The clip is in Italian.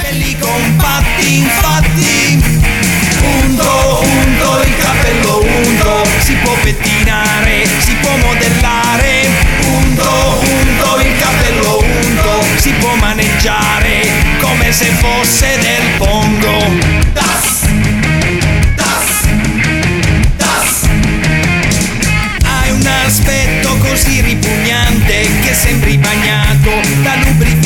capelli compatti, infatti. Unto, il capello unto, si può pettinare, si può modellare. Unto, il capello unto, si può maneggiare come se fosse del pongo. Hai un aspetto così ripugnante che sembri bagnato da lubrificante.